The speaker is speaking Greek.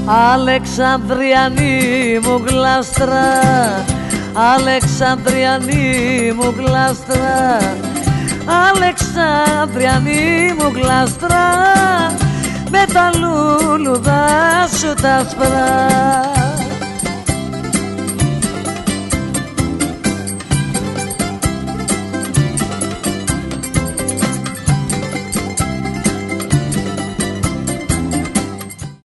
Αλεξανδριανή μου γλάστρα, Αλεξανδριανή μου γλάστρα, Αλεξανδριανή μου γλάστρα, με τα λούλουδα σου τα σπρά.